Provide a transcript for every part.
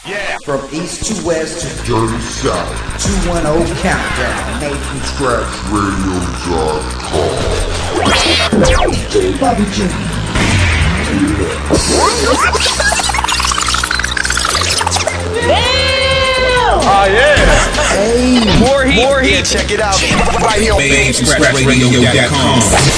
Yeah. From east to west to Dirty South. 210 Countdown. Made from scratch. Radio.com. DJ Bobby J. Oh yeah. Hey. More heat. Yeah, check it out. Right here on BabeScratchRadio.com.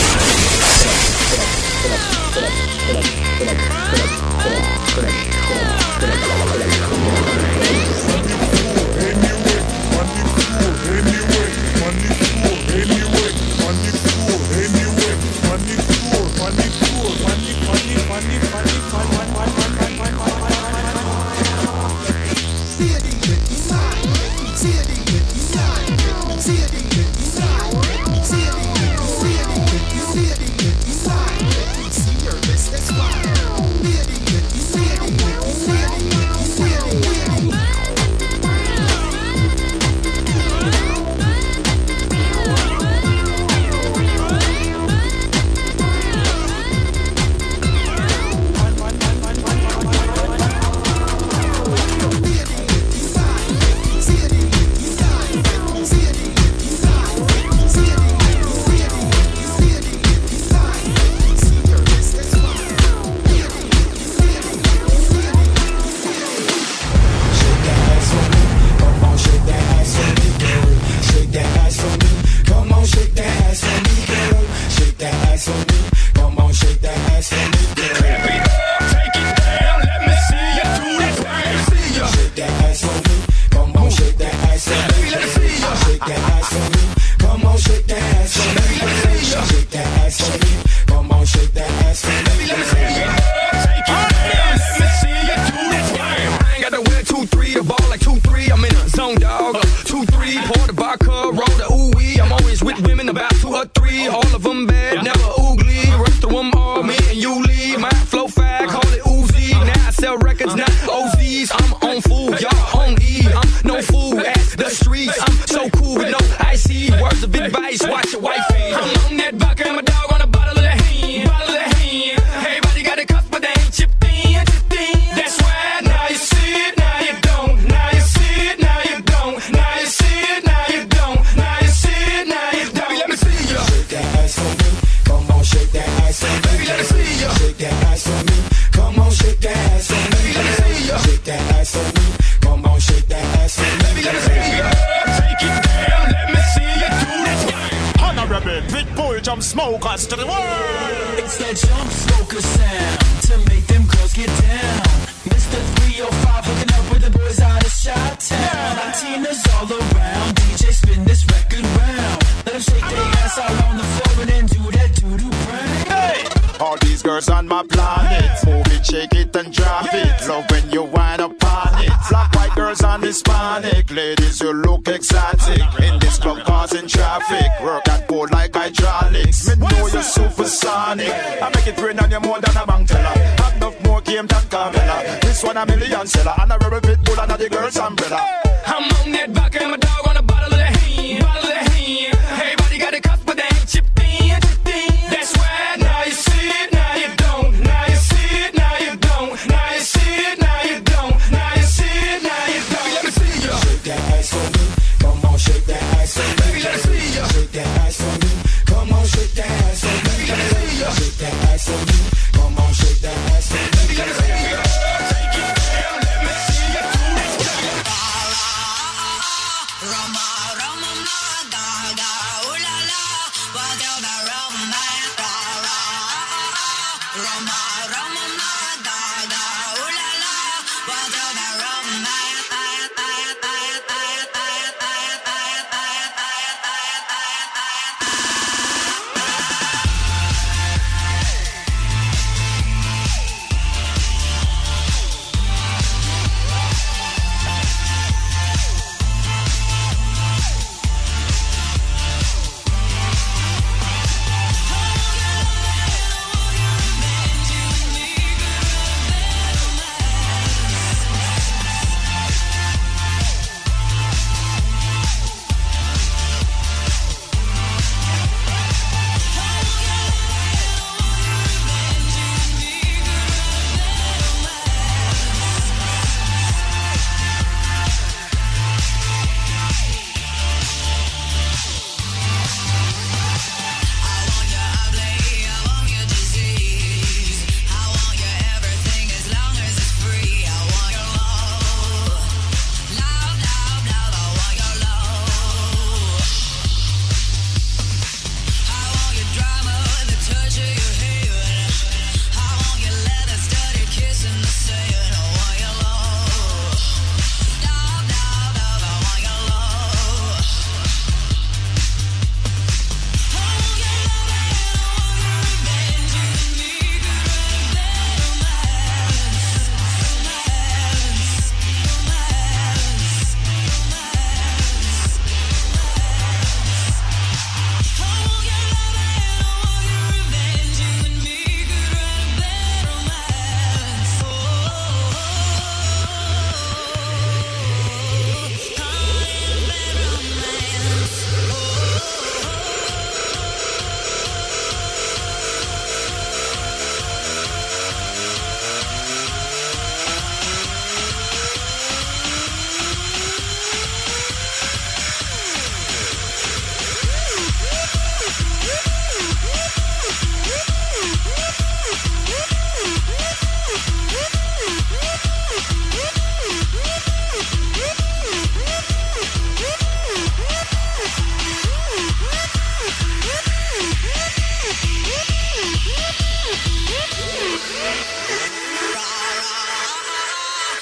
Smokers to the world. It's that jump smoker sound to make them girls get down. Mr. 305 hooking up with the boys out of Chi-Town. Latinas all around. DJ spin this record round. Let them shake their ass out on the floor and then do that doo-doo brown. Hey! All these girls on my planet, move it, shake it and drop it. Love when you wind up on it. Black, white girls and Hispanic ladies, you look exotic. In this club causing traffic, work that board like hydraulics. Me know you're supersonic. I make it rain on you more than a bank teller. Have enough more game than Carmella. This one a million seller, and a rubber pit bull under the girl's umbrella. I'm on that back and my dog on a bottle of the hand. Bottle of the hand. Everybody got a cup, but they ain't chipped in. That's why now you see it, now you don't. Now you see it, now you don't. Now you see it, now you don't. Now you see it, now you don't. Let me see you. Shake that ass for me. Come on, shake that ass for me. Baby, let me see you. Shake that ass for me. Come on, shake that ass for me. Baby, let me see you. Shake that ass for me. Come on, shake that ass for me. Baby, let me see you. Take it down, let me see you do that. Rama, Rama, ga, ga, ooh la la.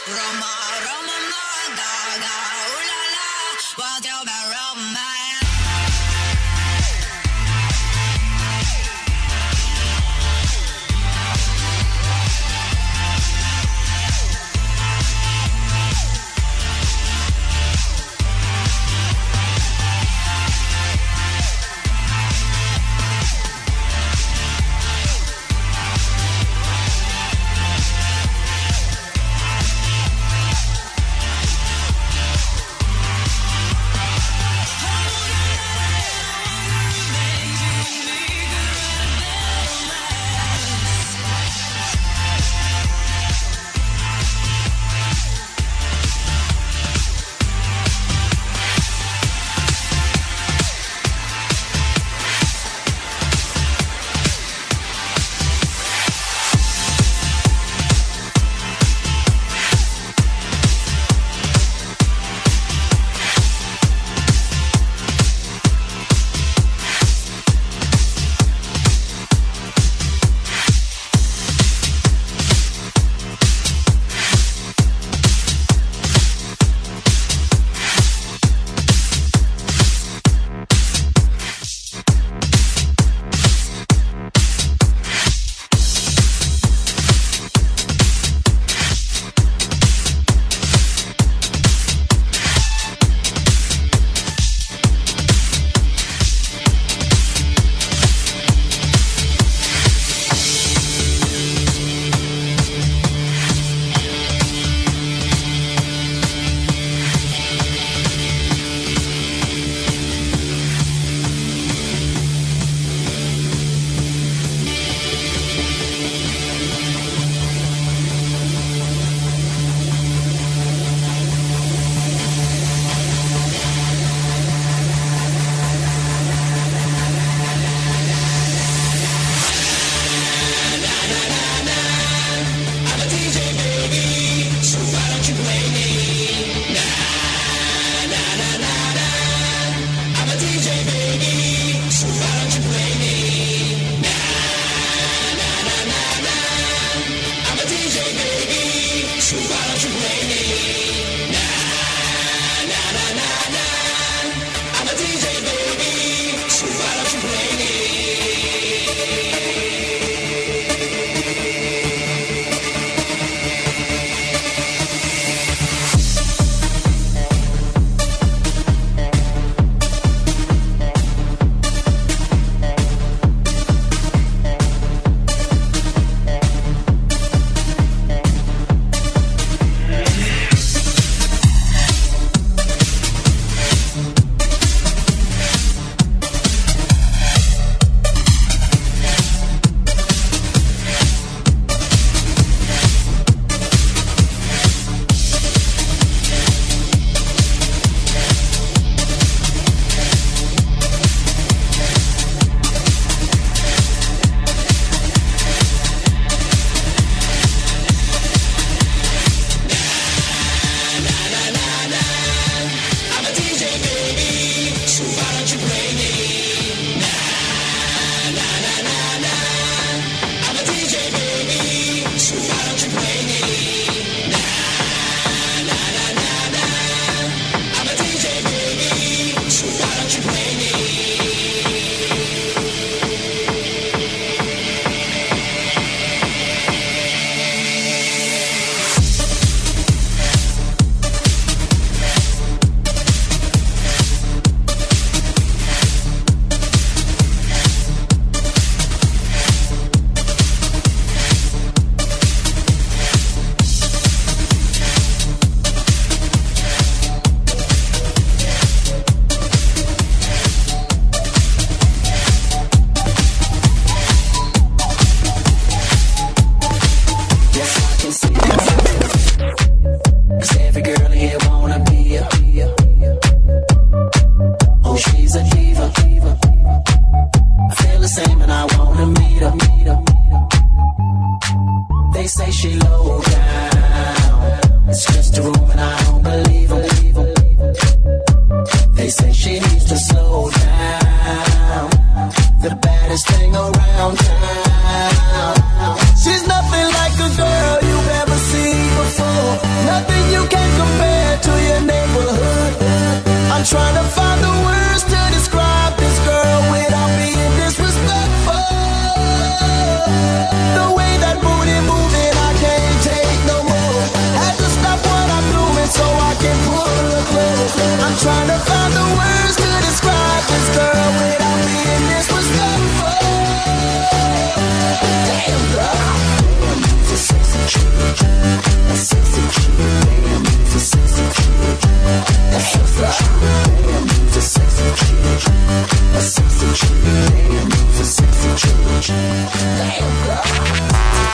Hold nothing you can compare to your neighborhood. I'm trying to find the words to describe this girl without being disrespectful. The way that booty moving, I can't take no more. Had to stop what I'm doing so I can pull her close. I'm trying to find the words to describe this girl without being disrespectful. Damn, girl. A sexy chick, a sexy chick, damn, a sexy chick, a sexy chick, damn, a sexy chick, a sexy chick, damn, a sexy chick, damn, girl.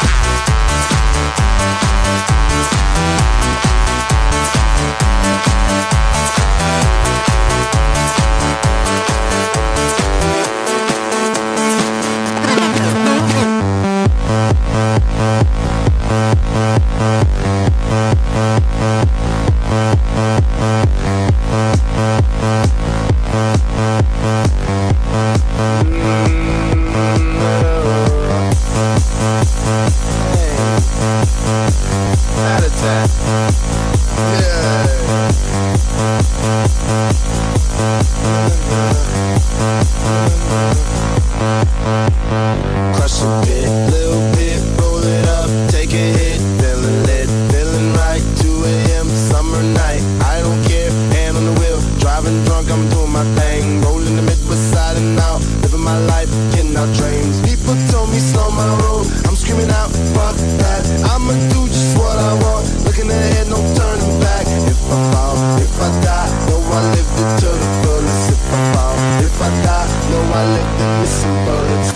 Crush a bit, little bit, roll it up, take a hit, feeling lit, feeling right, 2 a.m. summer night, I don't care, hand on the wheel, driving drunk, I'm doing my thing, rolling the Midwest side and out, living my life, getting out dreams. People told me slow my roll, I'm screaming out, fuck that, I'ma do just what I want, looking ahead, no turning back. If I fall, if I die, know I lived it to the fullest. If I fall, if I die, know I lived it missing bullets.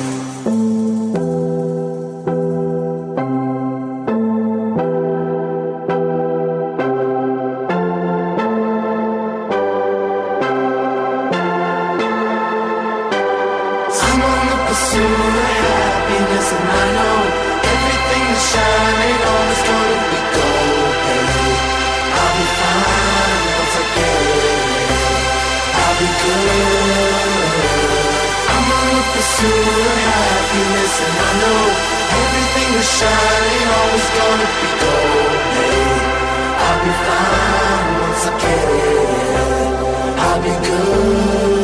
I'm on the pursuit of happiness, and I know everything is shining, always gonna be gold. Hey, I'll be fine once I get it. I'll be good. I'm on the pursuit of happiness, and I know everything is shining, always gonna be gold. Hey, I'll be fine once I get it. I'll be good.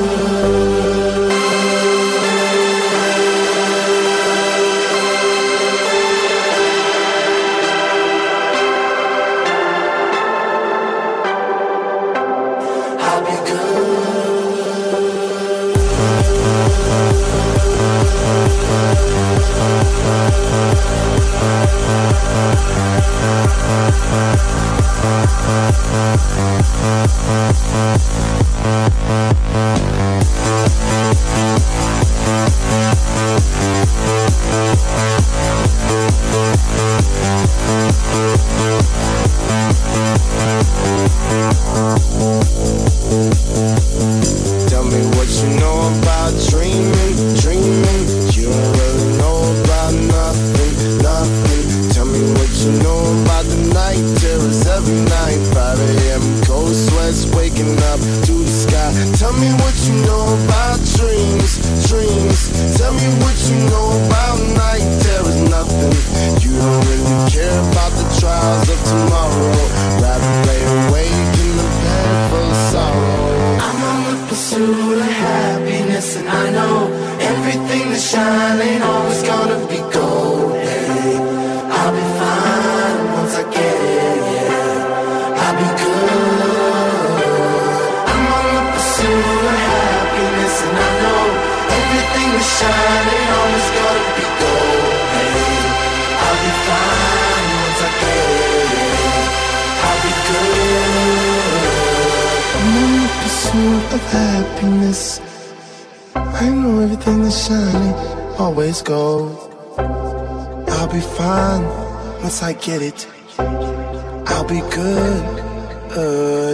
Tell me what you know about dreaming, dreaming. You don't really know about nothing, nothing. Tell me what you know about the night terrors every night. 5 a.m. cold sweats waking up to the sky. Tell me what you know about dreams, dreams. Tell me what you know about night terrors, nothing. You don't really care about the trials of tomorrow. Rather lay awake in the bed full of sorrow. I'm on the pursuit of happiness, and I know everything that's shining always gonna be gold. Hey, I'll be fine once I get it. Yeah, I'll be good. I'm on the pursuit of happiness, and I know everything that's shining always gonna be gold. Hey, I'll be fine once I get it. Yeah, I'll be good. I'm on the pursuit of happiness. I know everything that's shining always gold. I'll be fine once I get it. I'll be good, good.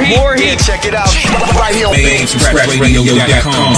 More heat. Check it out right here on BabeExpressRadio.com.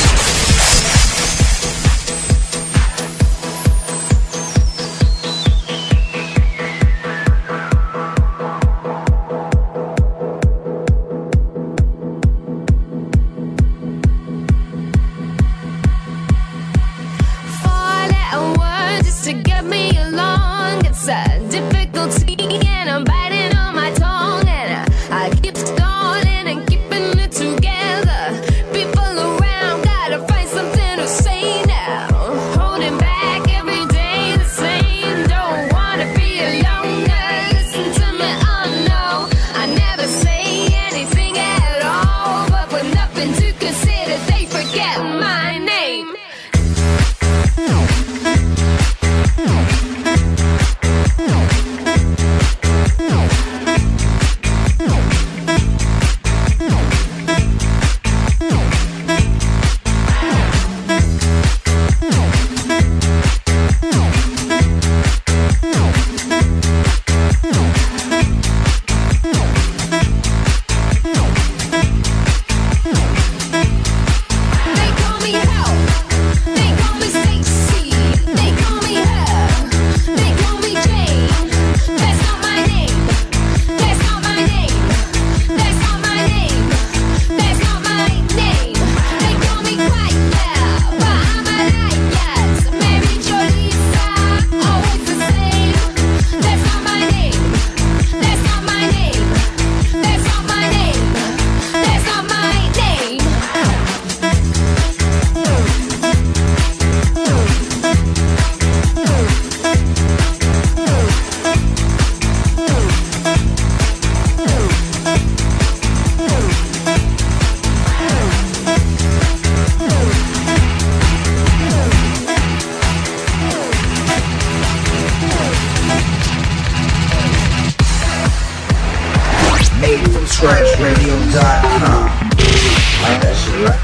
BabeExpressRadio.com. Like that shit, right?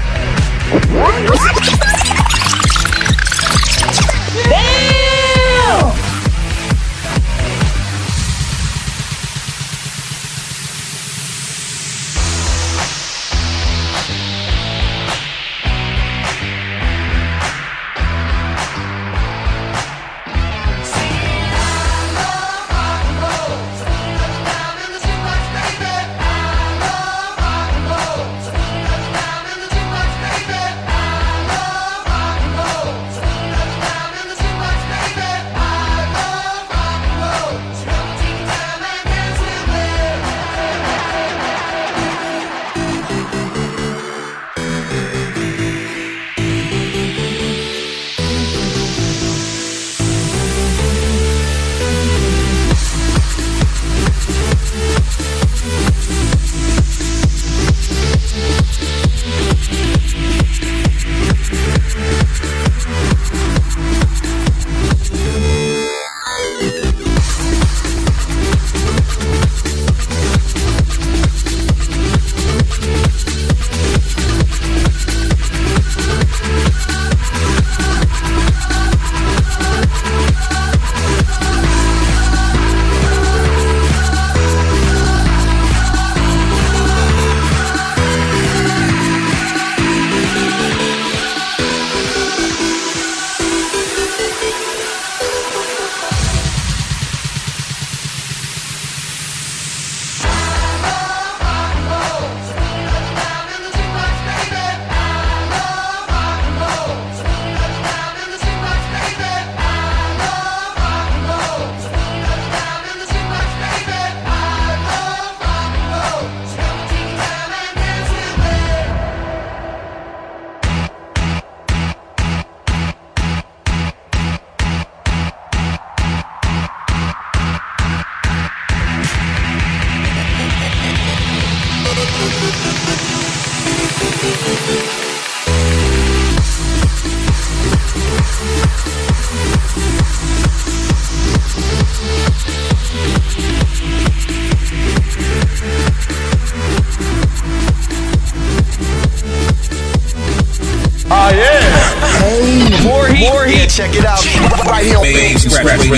More heat. Check it out right here on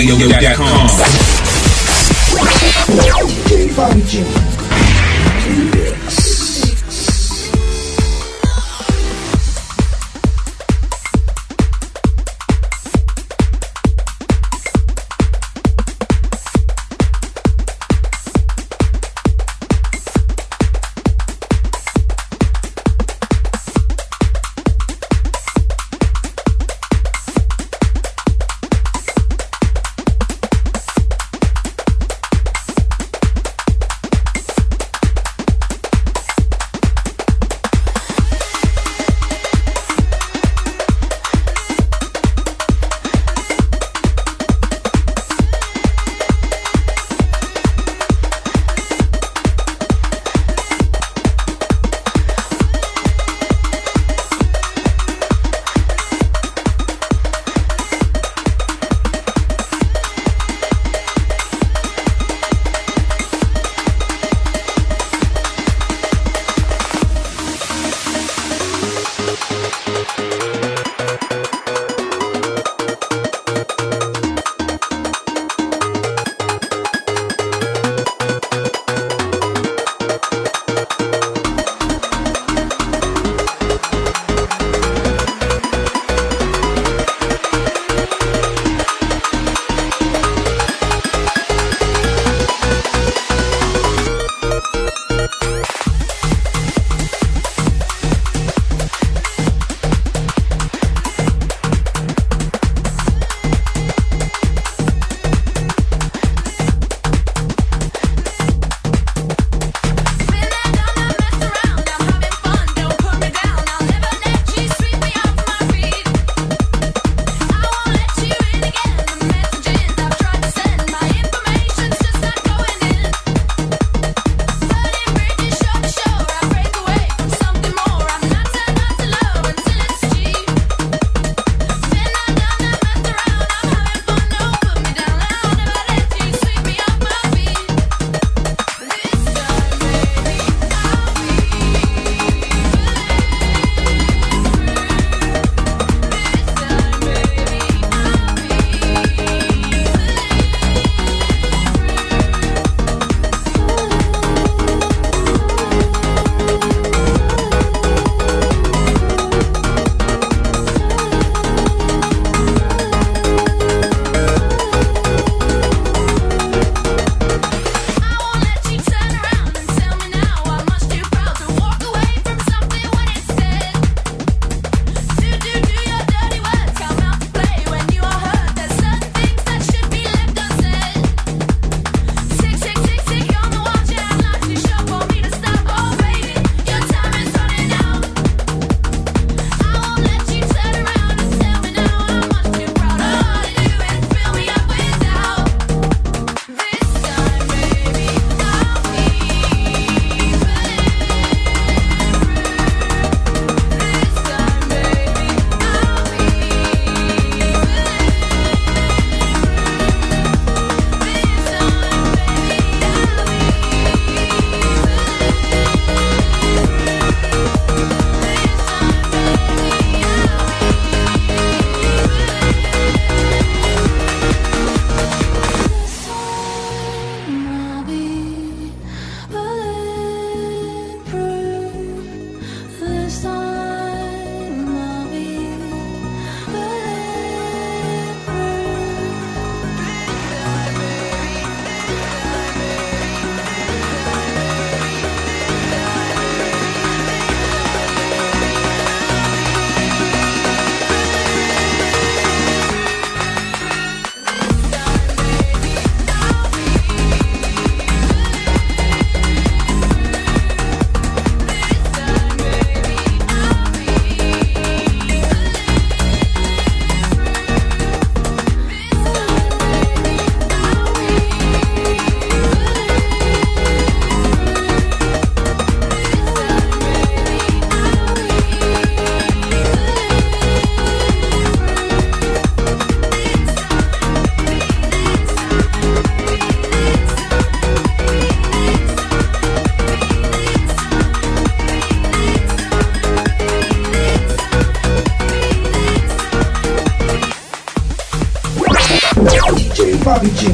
BabeExpressRadio.com. DJ Bobby G. DJ Bobby G.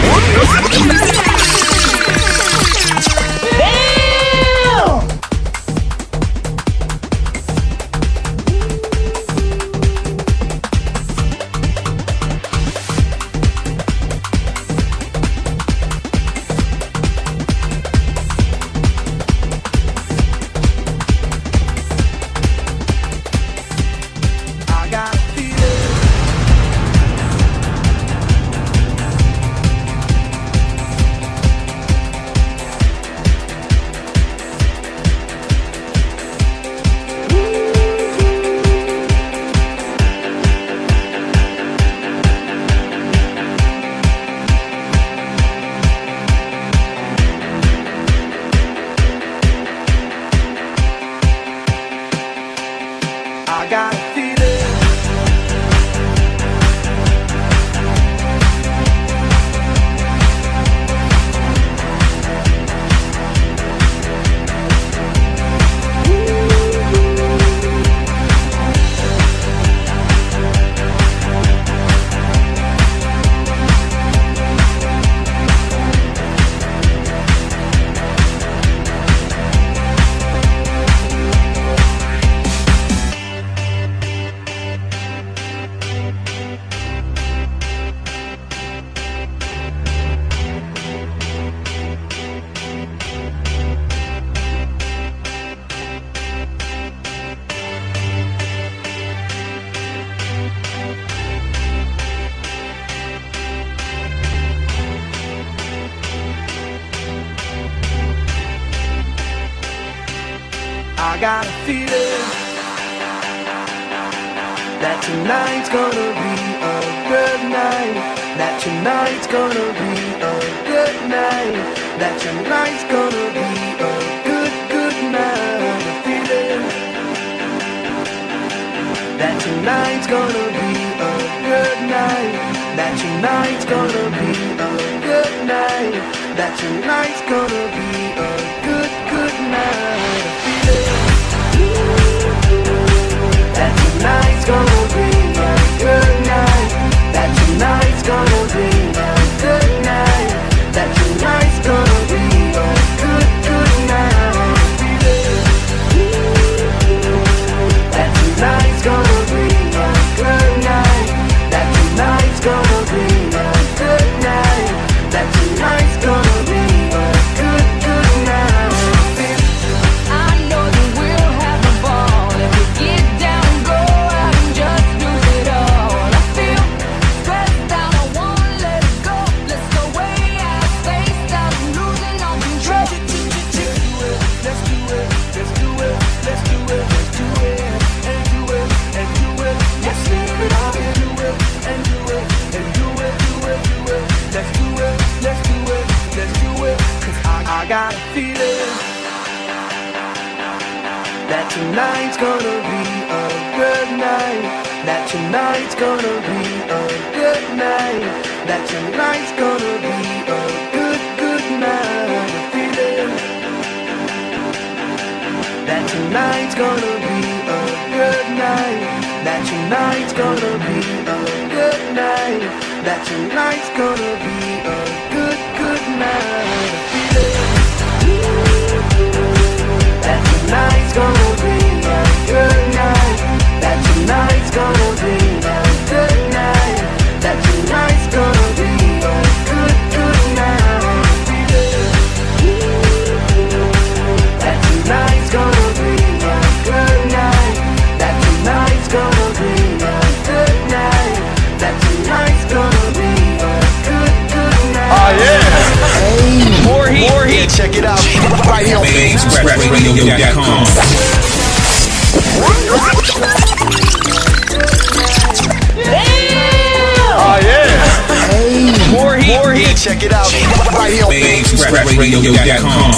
I got a feeling that tonight's gonna be a good night. That tonight's gonna be a good night. That tonight's gonna be a good night. A feeling that tonight's gonna be a good night. That tonight's gonna be a good night. That tonight's gonna be a good night. A feeling that tonight's gonna be a good night. That tonight's gonna be a good night. That tonight's gonna be a good night. That tonight's gonna be a good night. That tonight's gonna be a good night. That tonight's gonna be a good night. I know that we'll have a ball if we get down and go out and just lose it all. I feel stressed out, I wanna let it go. Let's go way out of space, out of losing all control. Let's do it, let's do it, let's do it, let's do it, and do it, and do it. Let's live it up and do it, and do it, and do it, do it, do it. Let's do it, let's do it, let's do it. 'Cause I got a feeling that tonight's gonna be a good night. That tonight's gonna be a good night. That tonight's gonna be a good night. A feeling that tonight's gonna be a good night. That tonight's gonna be a good night. That tonight's gonna be a good night. A feeling that tonight's gonna be a good night. That tonight's gonna be a good night. That tonight's gonna be a good night. A feeling that tonight's gonna be a good night. That tonight's gonna be a good night. That tonight's gonna be a good night. Oh yeah! More heat. Check it out. Right here on BaseExpressRadio.com. Oh yeah! More heat. Check it out. Right here on BaseExpressRadio.com.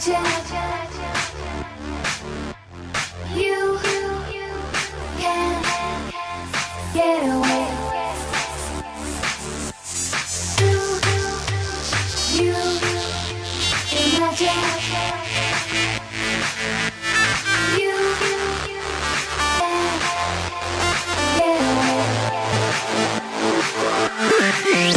Imagine you can get away. Do you imagine you can get away?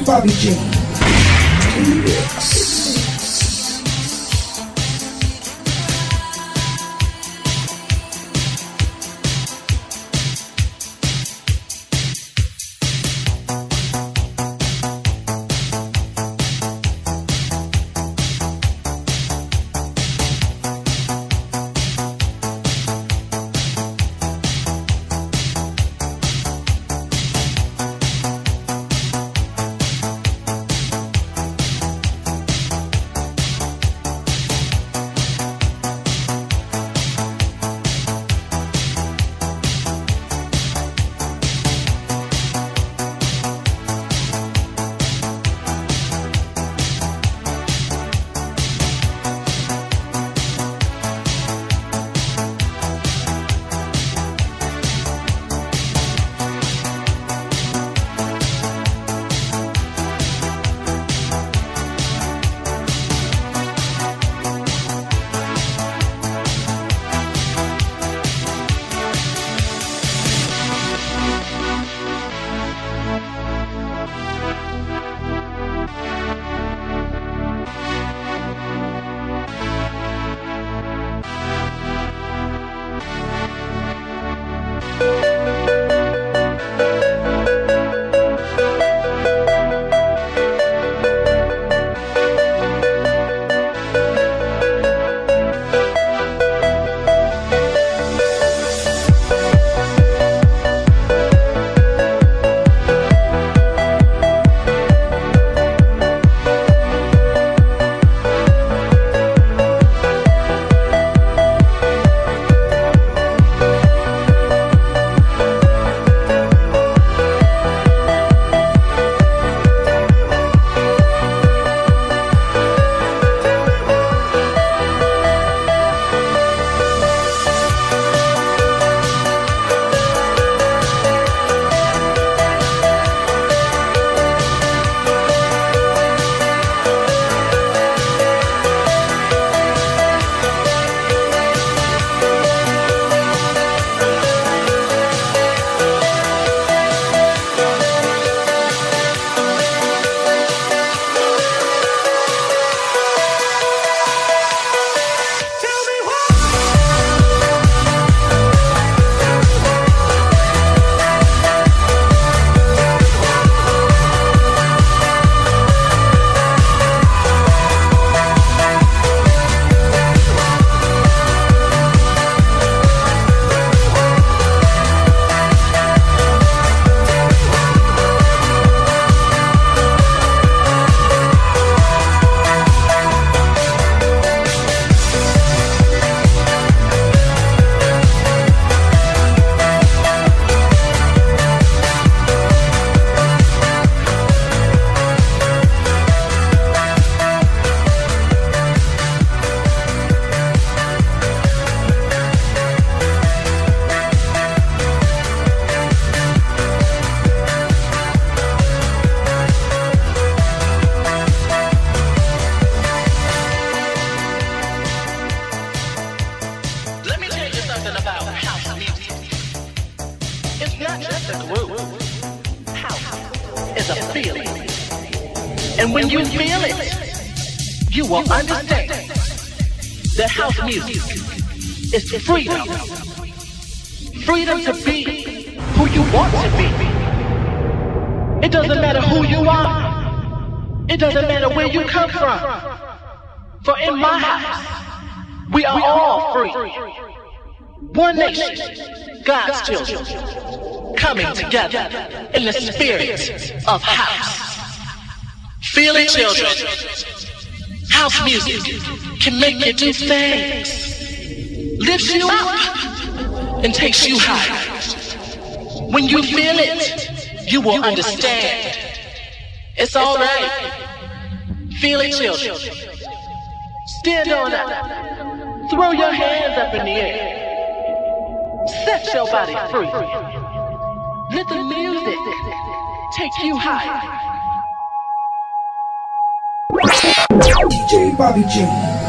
DJ Bobby J. Mix. And when you feel it, you will understand that house music is freedom. Freedom to be who you want to be. It doesn't matter who you are. It doesn't matter where you come from. For in my house, we are all free. One nation, God's children, coming together in the spirit of house. Feel it, children. House music can make you do things, lifts you up, and takes you higher. When you feel it, you will understand. It's all right. Feel it, children. Stand on up. Throw your hands up in the air. Set your body free. Let the music take you higher. DJ Bobby J.